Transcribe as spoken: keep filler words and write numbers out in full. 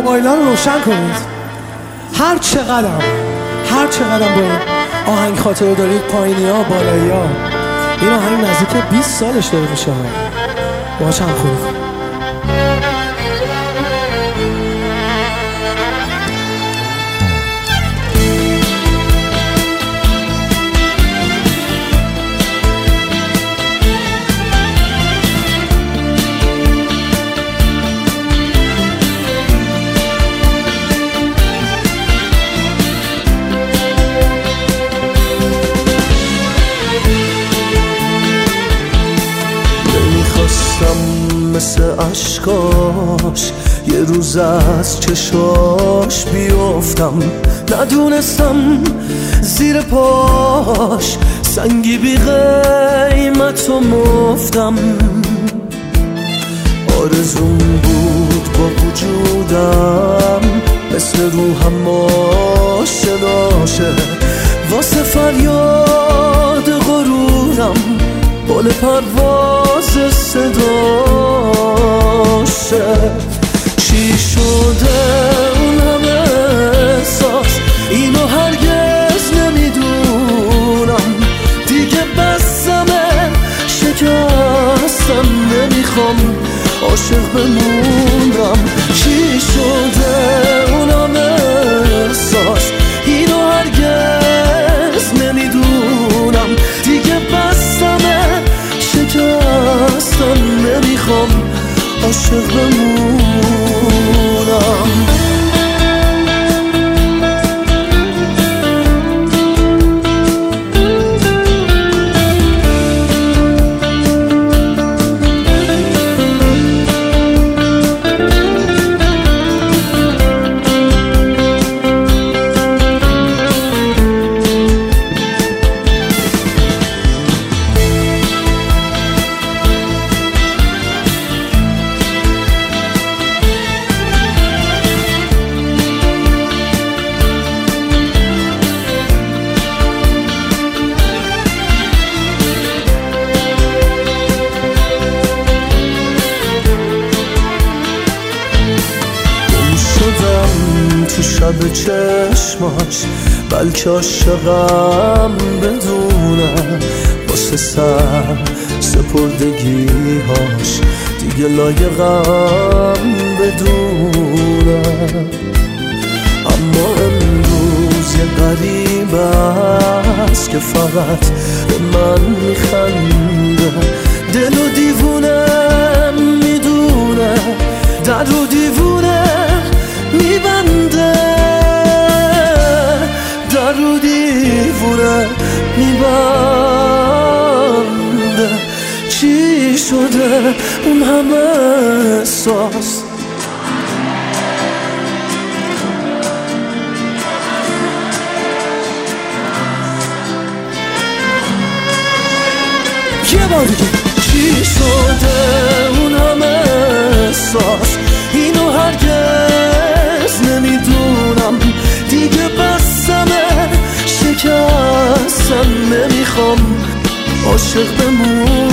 موبایل‌ها رو روشن کنید. هر چقدر هر چقدر با این آهنگ خاطره دارید، پایینی ها بالایی ها، این آهنگ نزدیک بیست سالش داره میشه. باهاش هم خوری کنید. مثل عشقاش یه روز از چشاش بیفتم، ندونستم زیر پاش سنگی بی قیمت و مفتم. آرزوم بود با وجودم مثل روحم آشناشه، واسه فریاد غرورم بال پرواز صداشه. چی شده اون همه احساس، اینو هرگز نمیدونم. دیگه بسمه شکستم، نمیخوام عاشق بمونم. چی شده اون همه احساس، اینو هرگز نمیدونم. دیگه بسمه شکستم، نمیخوام عاشق بمونم. تو شب چشماش بلکه عاشقم بدونه، واسه سر سپردگیهاش دیگه لایقم بدونه. اما امروز یه غریب است که فقط به من میخنده. دل و دیوونه میدونه، در و دیوونه میبنده، در رو دیوونه میبنده. چی شده اون همه احساس، یه بار دیگه. چی شده اون همه احساس، اینو هرگز نمیدونم. دیگه بسمه شکستم، نمیخوام عاشق بمونم.